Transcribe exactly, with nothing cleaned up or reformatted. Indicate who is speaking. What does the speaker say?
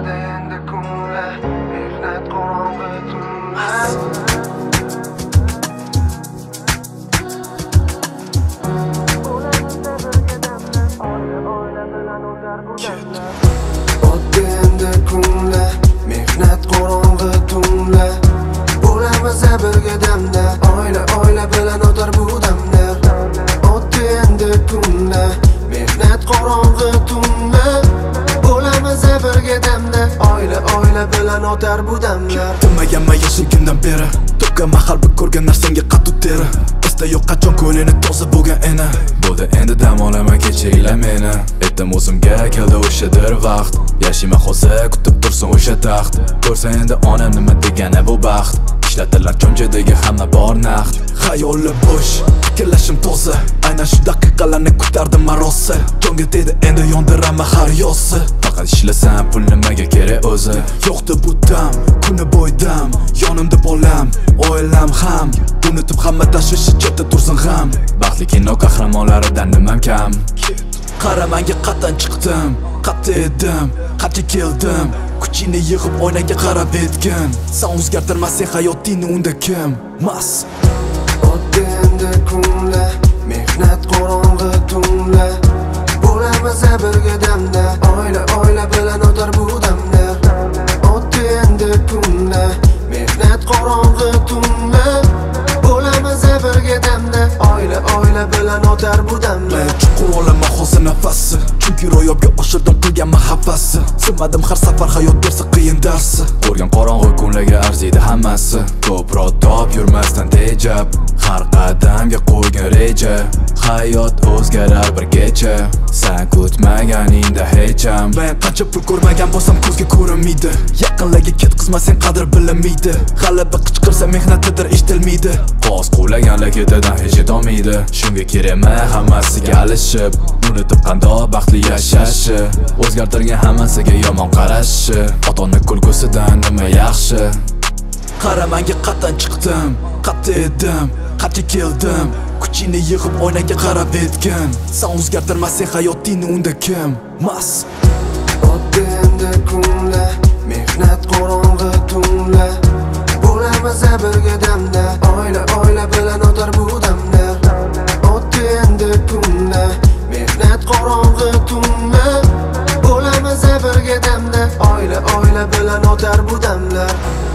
Speaker 1: O'tdi endi kunlar, mehnat qorong'i tunlar. O'tdi endi kunlar, mehnat qorong'i tunlar. Bo'lamiz birga damda, oila oila bilan o'tar bu damlar. O'tdi endi kunlar, mehnat qorong'i tunlar. Bo'lamiz birga damda, oila oila bilan o'tar bu damlar.
Speaker 2: Tinmaganman yashilgundan beri, to'kka mahal bir ko'rgan narsangga qattu teri. Esda yo'q qachon ko'lini toza bo'lgan ena. Bo'ldi endi dam olaman kechiringlar meni. Aytdim o'zimga keldi o'shadir vaqt. Yashayman hozir kutib tursin o'sha taxt. Ko'rsa endi onam nima degani bu baxt. Ishlatilar cho'nchadagi hamma bor naqd. Xayolli bo'sh, fikrlashim toza. Aynan shu daqiqalarni kutardim marosa. Jonga tegdi endi yondiraman har yosi. Faqat ishlasam pul nimaga kerak o'zi. Yo'qdi bu dam, kuni bo'y dam. Yonimda bolam, oilam ham. Unutib hamma tashvishi chetda tursin g'am. Baxtli kino qahramonlaridan nimam kam. Qaramanga qatdan chiqdim, qatta edim, qancha keldim. Kuchingni yig'ib oynaga qarab etgin. Sen o'zgartirmasang hayotingni unda kim? Mas.
Speaker 1: O'tdi endi kunlar, mehnat qorong'i tunlar. Bo'lamiz birga damda, oila oila bilan o'tar bu damlar. O'tdi endi kunlar, mehnat qorong'i tunlar. Bo'lamiz birga damda, oila oila bilan o'tar bu damlar.
Speaker 2: Chuqur olaman hozir nafasi, chunki ro'yobga oshirdim qilganman havasi. Sinmadim har safar hayot bersa qiyin darsi. Ko'rgan qorong'i kunlarga arziydi hammasi. Ko'proq top yurmasdan tejab, har qadamga qo'ygan reja. Hayot o'zgarar bir kecha, sen kutmaganingda hech ham. Men qancha pul ko'rmagan bo'lsam ko'zga ko'rinmaydi. Yaqinlarga ketqizmasang qadr bilinmaydi. G'alaba qichqirsa mehnatidir eshitilmaydi. Qoz quvlaganlar ketidan hech yetolmaydi. Shunga kerakman hammasiga alishib, unutib qandoq baxtli yashashi. O'zgartirgan hammasiga yomon qarashi. Ota-ona kulgusidan nima yaxshi. Qaramanga qatdan chiqdim, qatta edim, qancha keldim. Kuchingni yig'ib oynaga qarab etgin. Sen o'zgartirmasang hayotingni unda kim? Mas.
Speaker 1: O'tdi endi kunlar, mehnat qorong'i tunlar. Bo'lamiz birga damda, oila oila bilan o'tar bu damlar. O'tdi endi kunlar, mehnat qorong'i tunlar. Bo'lamiz birga damda, oila oila bilan o'tar bu damlar.